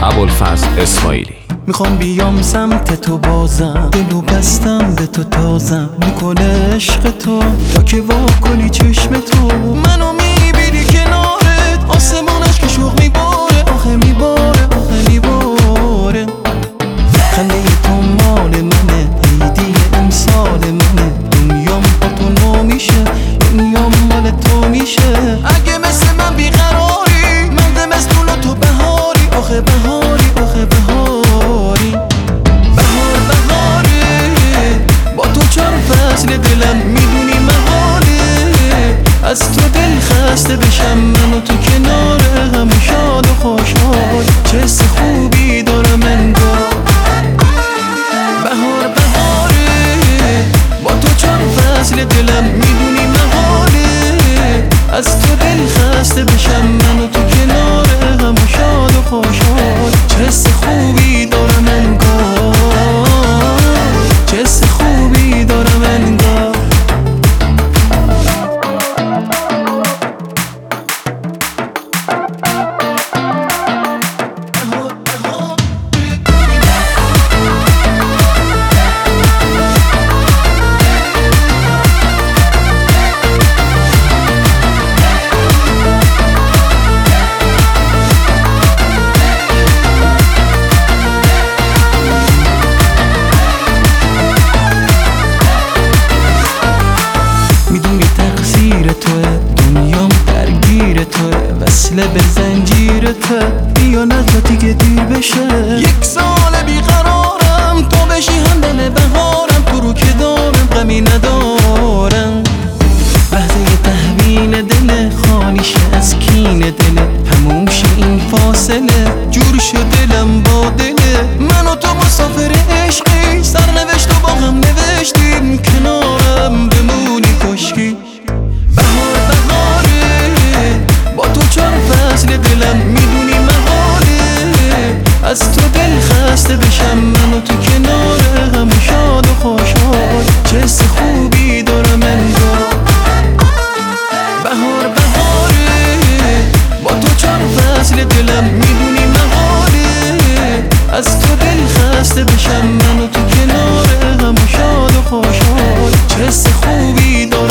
ابوالفضل اسماعیلی. میخوام بیام سمت تو بازم، دلو بستم به تو تازم، میکنه عشق تو تا که وا کنی چشم تو. منو میبینی کنارت، آسمانش که شوق میباره، آخه میباره آخه میباره. خنده تو مال منه، عیدی امسال منه، دنیام با تو نو میشه، دنیام مال تو میشه. اگه مثل من بیقراری، من زمستون و تو بهاری، آخه بهاری آخه بهاری. بهار بهاره، با تو چار فصل دلم میدونی محاله. از تو دل خسته بشم من و تو کنار هم، شاد و خوشحال، چه حس خوبی دارم انگار. بهار بهاره، با تو چار فصل دلم میدونی محاله. از تو دل خسته بشم من و تو کنار هم، شاد و خوشحال، چه حس خوبی دارم انگار، چه حس خوبی دارم انگار. دنیام درگیر توه، وصله به زنجیر توه، بیا نتا دیگه دیر بشه. یک سال بیقرارم، تو بشی همدل بهارم، تو رو که دارم غمی ندارم. لحظه تهوین دله، خالیشه از کین دله، هموم شه این فاصله، جور شد دلم با دله. من و تو مسافر عشقی، سرنوشت و با هم نوشتیم، کنارم بمونی کشکی. بهار بهاره، با تو چار فصل دلم میدونی محاله. از تو دل خسته بشم من و تو کنار هم، شاد و خوشحال، چه حس خوبی دارم انگار. بهار بهاره، با تو چار فصل دلم میدونی محاله. از تو دل خسته بشم من و تو کنار هم، شاد و خوشحال، چه حس خوبی دارم.